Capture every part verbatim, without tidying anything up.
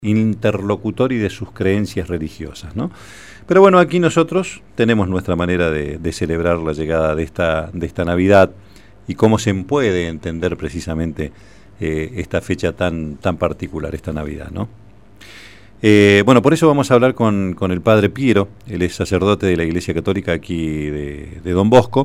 interlocutor y de sus creencias religiosas, ¿no? Pero bueno, aquí nosotros tenemos nuestra manera de, de celebrar la llegada de esta, de esta Navidad y cómo se puede entender precisamente eh, esta fecha tan, tan particular, esta Navidad, ¿no? Eh, bueno, por eso vamos a hablar con, con el Padre Piero. Él es sacerdote de la Iglesia Católica aquí de, de Don Bosco.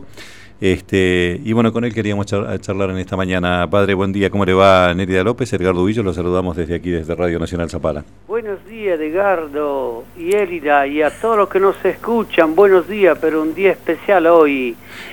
Este, y bueno, con él queríamos char charlar en esta mañana. Padre, buen día, ¿cómo le va? Nérida López, Edgardo Villo, los saludamos desde aquí, desde Radio Nacional Zapala. Buenos días, Edgardo y Élida, y a todos los que nos escuchan, buenos días, pero un día especial hoy,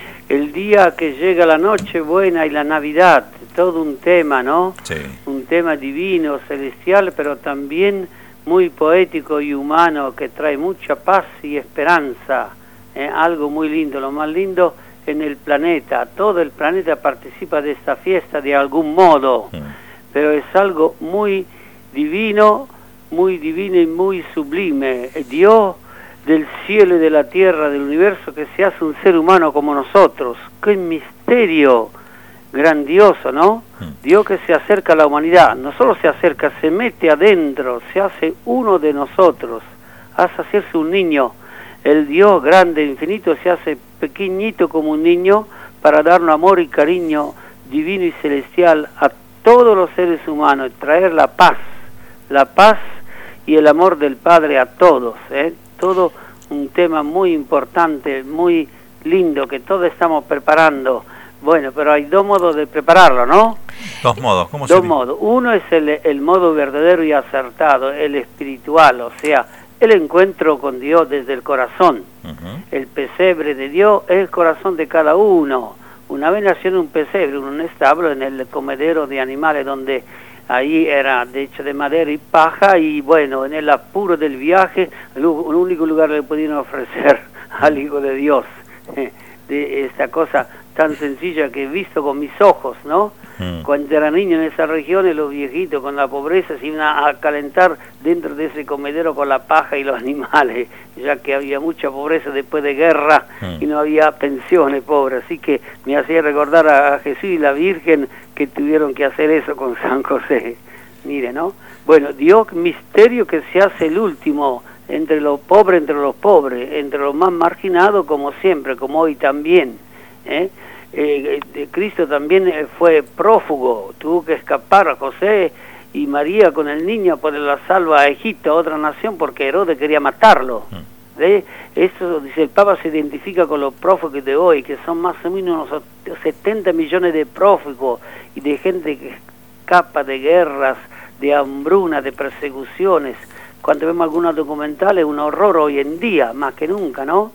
el día que llega la Nochebuena y la Navidad, todo un tema, ¿no? Sí. Un tema divino, celestial, pero también muy poético y humano, que trae mucha paz y esperanza, ¿eh? Algo muy lindo, lo más lindo en el planeta. Todo el planeta participa de esta fiesta de algún modo, mm. pero es algo muy divino, muy divino y muy sublime. Dios del cielo y de la tierra, del universo, que se hace un ser humano como nosotros. ¡Qué misterio grandioso!, ¿no? Mm. Dios que se acerca a la humanidad, no solo se acerca, se mete adentro, se hace uno de nosotros, hace hacerse un niño. El Dios grande, infinito, se hace pequeñito como un niño para darnos amor y cariño divino y celestial a todos los seres humanos, y traer la paz, la paz y el amor del Padre a todos, ¿eh? Todo un tema muy importante, muy lindo, que todos estamos preparando. Bueno, pero hay dos modos de prepararlo, ¿no? Dos modos, ¿cómo se Dos modos. Uno es el, el modo verdadero y acertado, el espiritual, o sea, el encuentro con Dios desde el corazón. Uh-huh. El pesebre de Dios es el corazón de cada uno. Una vez nació en un pesebre, en un establo, en el comedero de animales, donde ahí era de hecho de madera y paja, y bueno, en el apuro del viaje, el, el único lugar que le pudieron ofrecer al Hijo de Dios, eh, de esta cosa tan sencilla que he visto con mis ojos, ¿no? Mm. Cuando era niño en esas regiones, los viejitos con la pobreza se iban a calentar dentro de ese comedero con la paja y los animales, ya que había mucha pobreza después de guerra mm. y no había pensiones, pobres. Así que me hacía recordar a Jesús y la Virgen que tuvieron que hacer eso con San José. Mire, ¿no? Bueno, Dios, misterio que se hace el último, entre los pobres, entre los pobres, entre los más marginados, como siempre, como hoy también, ¿eh? Eh, eh, Cristo también eh, fue prófugo, tuvo que escapar a José y María con el niño por la salva a Egipto, a otra nación, porque Herodes quería matarlo. ¿Eh? Esto, dice el Papa, se identifica con los prófugos de hoy, que son más o menos unos setenta millones de prófugos y de gente que escapa de guerras, de hambruna, de persecuciones. Cuando vemos algunos documentales, un horror hoy en día, más que nunca, ¿no?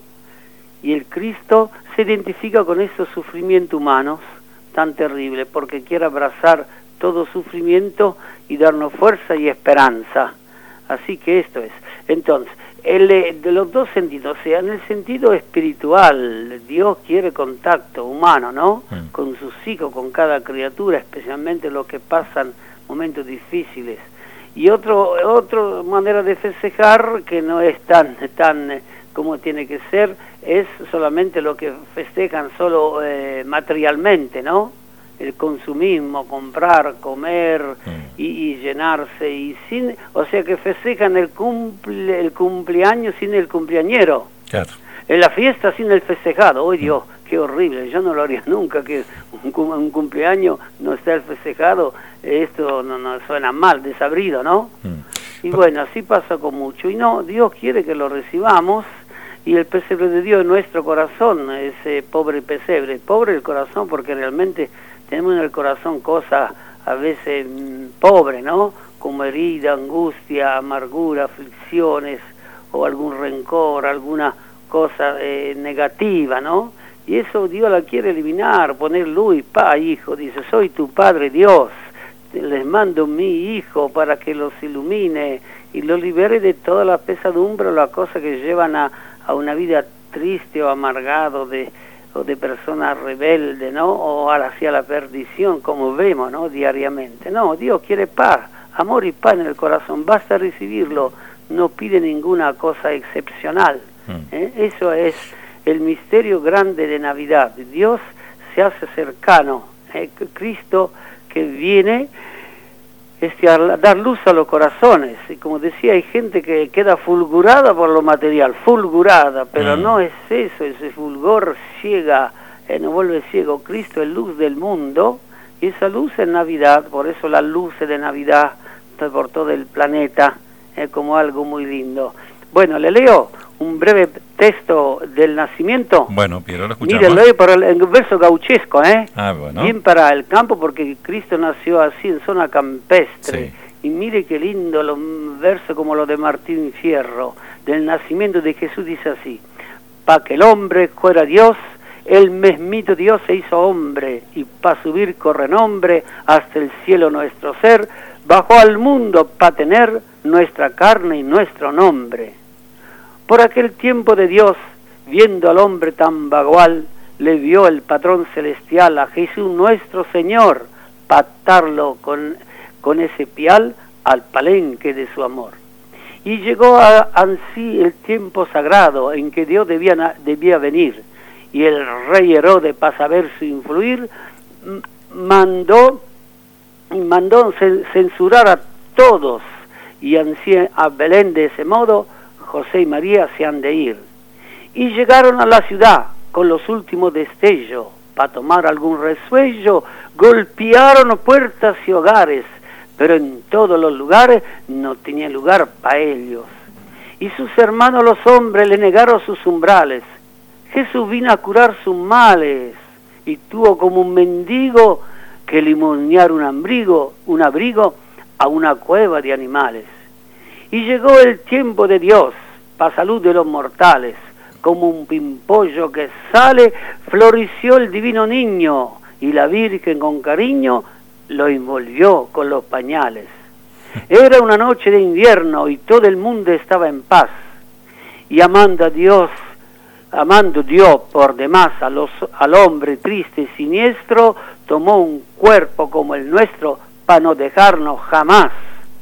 Y el Cristo se identifica con esos sufrimientos humanos tan terribles, porque quiere abrazar todo sufrimiento y darnos fuerza y esperanza. Así que esto es. Entonces, el, de los dos sentidos, o sea, en el sentido espiritual, Dios quiere contacto humano, ¿no? Mm. Con sus hijos, con cada criatura, especialmente los que pasan momentos difíciles. Y otro, otra manera de festejar, que no es tan, tan como tiene que ser, es solamente lo que festejan solo eh, materialmente, ¿no? El consumismo, comprar, comer mm. y, y llenarse, y sin, o sea que festejan el cumple, el cumpleaños sin el cumpleañero. Claro. En la fiesta sin el festejado. ¡Oh, Dios! Mm. ¡Qué horrible! Yo no lo haría nunca, que un, un cumpleaños no esté el festejado. Esto no, no suena mal, desabrido, ¿no? Mm. Y bueno, así pasa con mucho. Y no, Dios quiere que lo recibamos, y el pesebre de Dios en nuestro corazón, ese pobre pesebre. Pobre el corazón, porque realmente tenemos en el corazón cosas a veces mmm, pobres, ¿no? Como herida, angustia, amargura, aflicciones, o algún rencor, alguna cosa eh, negativa, ¿no? Y eso Dios la quiere eliminar, poner luz y paz, hijo. Dice, soy tu Padre Dios, les mando mi Hijo para que los ilumine y los libere de toda la pesadumbre o las cosas que llevan a, a una vida triste o amargado de, o de personas rebeldes, ¿no? O hacia la perdición, como vemos, ¿no? Diariamente. No, Dios quiere paz, amor y paz en el corazón. Basta recibirlo, no pide ninguna cosa excepcional. ¿eh? Eso es el misterio grande de Navidad. Dios se hace cercano. ¿eh? Cristo que viene este, a dar luz a los corazones. Y como decía, hay gente que queda fulgurada por lo material, fulgurada, pero mm. no es eso, ese fulgor ciega, eh, nos vuelve ciego. Cristo es luz del mundo, y esa luz es Navidad, por eso las luces de Navidad por todo el planeta, eh, como algo muy lindo. Bueno, le leo un breve texto del nacimiento. Bueno, Piero, lo escuchamos. Mire, lo leo por el, el verso gauchesco, ¿eh? Ah, bueno. Bien para el campo, porque Cristo nació así, en zona campestre. Sí. Y mire qué lindo los versos como los de Martín Fierro, del nacimiento de Jesús, dice así: pa' que el hombre fuera Dios, el mesmito Dios se hizo hombre, y pa' subir corre nombre hasta el cielo nuestro ser, bajó al mundo pa' tener nuestra carne y nuestro nombre. Por aquel tiempo de Dios, viendo al hombre tan vagual, le vio el patrón celestial a Jesús nuestro Señor, pactarlo con, con ese pial al palenque de su amor. Y llegó a ansí el tiempo sagrado en que Dios debía, debía venir, y el rey Herodes, para saber su influir, mandó mandó censurar a todos, y ansí a Belén de ese modo José y María se han de ir. Y llegaron a la ciudad con los últimos destellos, para tomar algún resuello, golpearon puertas y hogares, pero en todos los lugares no tenía lugar para ellos. Y sus hermanos los hombres le negaron sus umbrales. Jesús vino a curar sus males, y tuvo como un mendigo que limosnear un abrigo, un abrigo a una cueva de animales. Y llegó el tiempo de Dios, para salud de los mortales, como un pimpollo que sale, floreció el divino niño, y la Virgen con cariño lo envolvió con los pañales. Era una noche de invierno, y todo el mundo estaba en paz, y amando a Dios, amando Dios por demás a los, al hombre triste y siniestro, tomó un cuerpo como el nuestro, para no dejarnos jamás.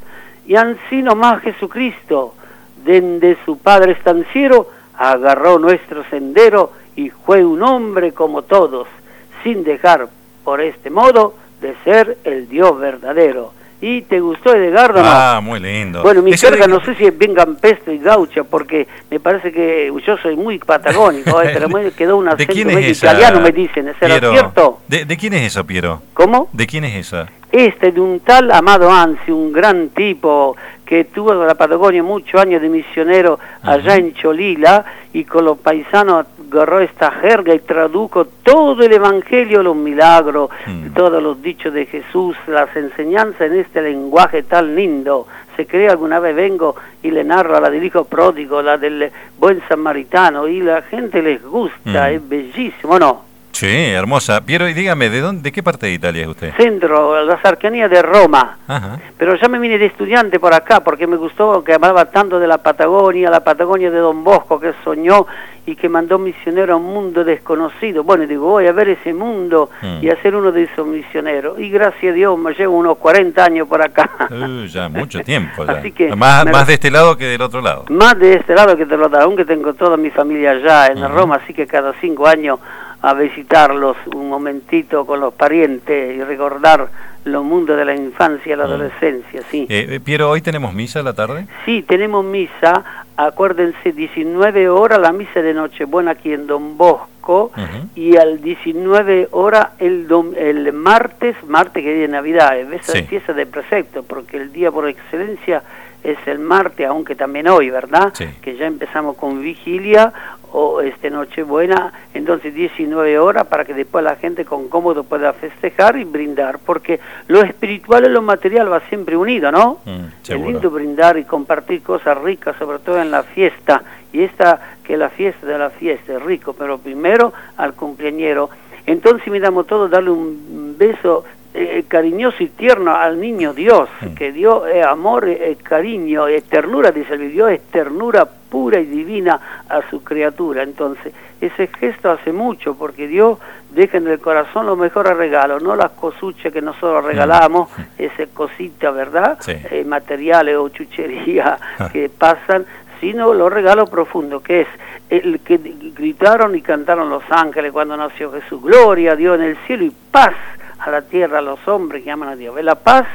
Y ansí nomás Jesucristo, desde su Padre estanciero, agarró nuestro sendero, y fue un hombre como todos, sin dejar por este modo de ser el Dios verdadero. ¿Y te gustó, Edgardo? Ah, no? Muy lindo. Bueno, mi Eso carga de... no sé si es bien campestre y gaucha, porque me parece que yo soy muy patagónico, ¿eh? Pero me quedó un acento medio esa... italiano, me dicen. ¿Será Piero, cierto? ¿De, ¿De quién es eso, Piero? ¿Cómo? ¿De quién es esa? Este, de un tal Amado Anzi, un gran tipo que tuvo en la Patagonia muchos años de misionero allá uh-huh. en Cholila, y con los paisanos agarró esta jerga y tradujo todo el Evangelio, los milagros, uh-huh. todos los dichos de Jesús, las enseñanzas en este lenguaje tan lindo. Se cree alguna vez vengo y le narro la del hijo pródigo, la del buen samaritano, y la gente les gusta, uh-huh. es bellísimo, ¿no? Sí, hermosa. Piero, y dígame, ¿de dónde, de qué parte de Italia es usted? Centro, la cercanía de Roma. Ajá. Pero ya me vine de estudiante por acá, porque me gustó que hablaba tanto de la Patagonia, la Patagonia de Don Bosco, que soñó y que mandó misionero a un mundo desconocido. Bueno, digo, voy a ver ese mundo mm. y a ser uno de esos misioneros. Y gracias a Dios me llevo unos cuarenta años por acá. Uh, ya, mucho tiempo. Ya. Así que más, me... más de este lado que del otro lado. Más de este lado que del otro lado, aunque tengo toda mi familia allá en uh-huh. Roma, así que cada cinco años a visitarlos un momentito con los parientes y recordar los mundos de la infancia y la adolescencia, sí. Eh, Piero, ¿hoy tenemos misa a la tarde? Sí, tenemos misa, acuérdense, diecinueve horas la misa de Nochebuena aquí en Don Bosco, uh-huh. y al diecinueve horas el, dom, el martes, martes que es de Navidad, esa sí. fiesta de precepto, porque el día por excelencia es el martes, aunque también hoy, ¿verdad? Sí. Que ya empezamos con vigilia o este Nochebuena, entonces diecinueve horas para que después la gente con cómodo pueda festejar y brindar, porque lo espiritual y lo material va siempre unido, ¿no? Mm, es lindo brindar y compartir cosas ricas, sobre todo en la fiesta, y esta que la fiesta de la fiesta es rico, pero primero al cumpleañero. Entonces miramos todos darle un beso Eh, cariñoso y tierno al niño Dios, mm. que Dios es amor, es cariño, es ternura, dice el Dios es ternura pura y divina a su criatura. Entonces ese gesto hace mucho, porque Dios deja en el corazón los mejores regalos, no las cosuchas que nosotros regalamos, mm. esas cositas, ¿verdad? Sí. Eh, materiales o chucherías que pasan, sino los regalos profundos, que es el que gritaron y cantaron los ángeles cuando nació Jesús: gloria a Dios en el cielo y paz a la tierra, a los hombres que aman a Dios. La paz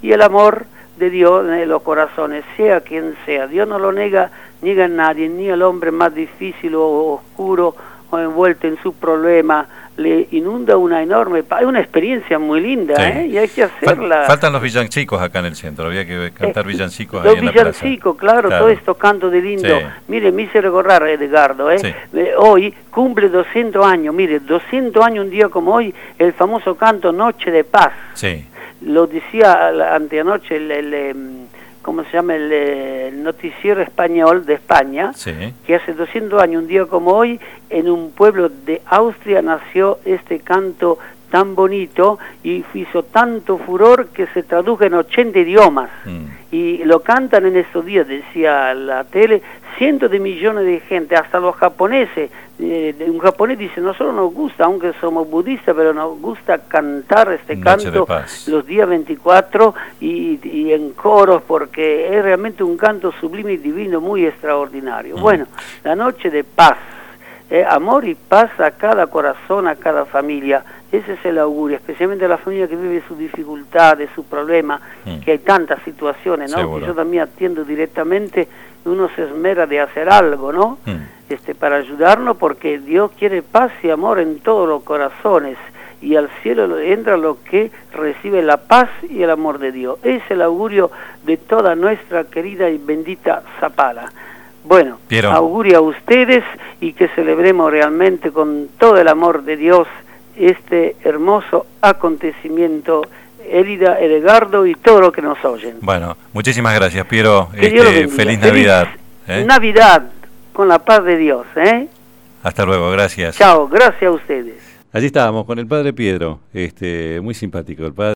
y el amor de Dios en los corazones, sea quien sea. Dios no lo niega, niega a nadie, ni al hombre más difícil o oscuro o envuelto en su problema, le inunda una enorme paz. Es una experiencia muy linda, sí. ¿eh? Y hay que hacerla. Faltan los villancicos acá en el centro, había que cantar eh, villancicos los ahí en la villancicos, claro, claro, todo esto canto de lindo. Sí. Mire, me hice recordar, Edgardo, ¿eh? Sí. Eh, hoy cumple doscientos años, mire, doscientos años un día como hoy, el famoso canto Noche de Paz. Sí. Lo decía anteanoche el, el, el ¿cómo se llama? El, el noticiero español de España, sí. que hace doscientos años, un día como hoy, en un pueblo de Austria nació este canto tan bonito y hizo tanto furor que se tradujo en ochenta idiomas. Mm. Y lo cantan en estos días, decía la tele, cientos de millones de gente, hasta los japoneses. Eh, un japonés dice, nosotros nos gusta, aunque somos budistas, pero nos gusta cantar este Noche canto los días veinticuatro y, y en coros, porque es realmente un canto sublime y divino, muy extraordinario. Mm. Bueno, la noche de paz, eh, amor y paz a cada corazón, a cada familia. Ese es el augurio, especialmente a la familia que vive sus dificultades, sus problemas, mm. que hay tantas situaciones, ¿no? Seguro. Que yo también atiendo directamente, uno se esmera de hacer algo, ¿no? Mm. Este, para ayudarnos, porque Dios quiere paz y amor en todos los corazones, y al cielo entra lo que recibe la paz y el amor de Dios. Es el augurio de toda nuestra querida y bendita Zapala. Bueno, Piero. Augurio a ustedes y que celebremos realmente con todo el amor de Dios este hermoso acontecimiento, Elida, Edgardo y todo lo que nos oyen. Bueno, muchísimas gracias, Piero. Este, feliz Navidad. Feliz ¿eh? Navidad, con la paz de Dios. ¿eh? Hasta luego, gracias. Chao, gracias a ustedes. Allí estábamos con el padre Piero, este, muy simpático el padre.